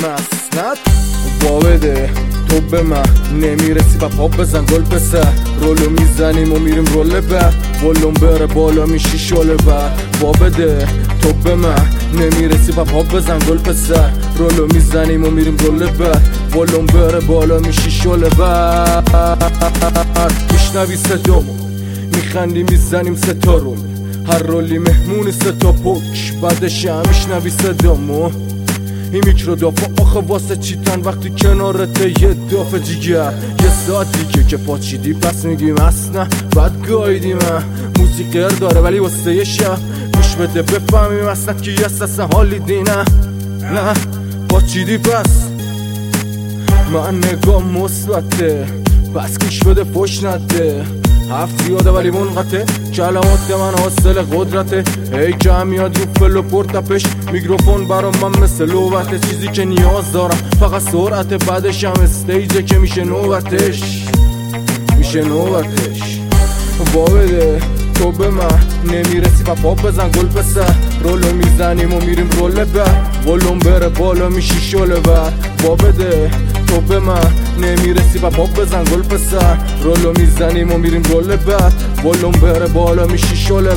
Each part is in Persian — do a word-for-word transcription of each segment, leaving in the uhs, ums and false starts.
مسند بابده تو به من نمیرسی و پاپ بزن گل پسر رولو میزنیم و میریم رول بر ولوم بره بالا میشی شله بر بابده تو به من نمیرسی و پاپ بزن گل پسر رولو میزنیم و میریم رول بر ولوم بره بالا میشی شله بر میشنوی صدامو میخندی میزنیم سه تا رول هر رولی مهمونی سه تا پک بعدش هم میشنوی صدامو این میکرو دافا آخه واسه چیتن وقتی کنارته یه دافه دیگر یه ساعت دیگه که پاچیدی پس میگیم اصلا بعد گایدی من موسیقی داره ولی واسه یه شب گوش بده بفهمیم اصلا که یه اصلا حالی دینه نه پاچیدی پس من نگاه مثبته پس گوش بده فوش نده هفت زیاده ولی منقطه کلمات من حاصل قدرته ای که میاد رو فل و پرتپش میکروفون برام من مثل لوبته چیزی که نیاز دارم فقط سرعته بعدش هم استیجه که میشه نوبتش میشه نوبتش بابده تو به من نمیرسی و پاپ بزن گل پسر رولو میزنیم و میریم رول بر ولوم بره بالا میشی شله بر بابده تو به من نمیرسی و پاپ بزن گل پسر رولو میزنیم و میریم رول بر ولوم بره بالا میشی شله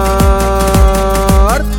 بر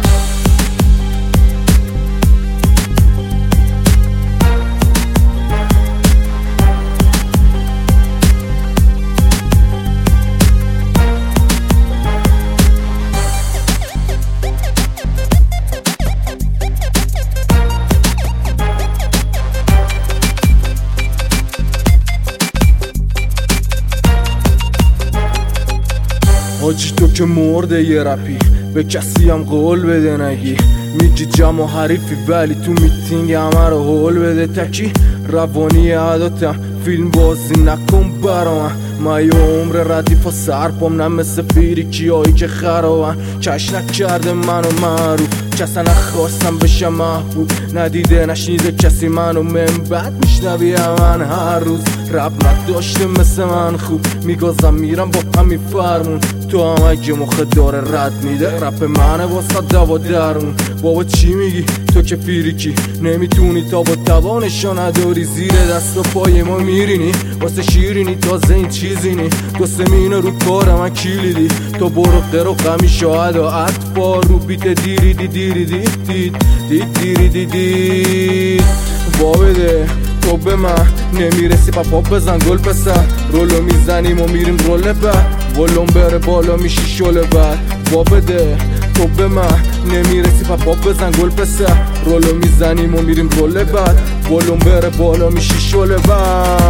حاجی تو که مرده یه رپی به کسی هم قول بده نگی میگی جمع و حریفی ولی تو میتینگ همه رو هول بده تکی روانی عادتم فیلم بازی نکن برا من من یه عمر ردیف و سرپام نه مثل فیری کیایی که خرابن کش نکرده منو معروف کسا نخواستم بشم محبوب ندیده نشنیده کسی منو من بد میشنوی من هر روز رب نداشته مثل من خوب میگازم میرم با همین فرمون تو هم اگه مخ داره رد میده رپ منه واسه دوا درون بابا چی میگی تو که فیریکی نمیتونی تا با توانشو نداری زیر دست و پای ما میرینی واسه شیرینی تازه این چیزی نی دو سمینه رو کار من کلیدی تو برو قرو غمی شاهد و اطفال رو بیت دیری دی دیری دی دید دید دیری دی دید بابده تو به من نمیرسی پا پاپ بزن گل پسر رولو میزنیم و میریم رول بر ولوم بره بالا میشی شله بر بابده تو به من نمیرسی پا پاپ بزن گل پسر رولو میزنیم و میریم رول بر ولوم بره بالا میشی شله بر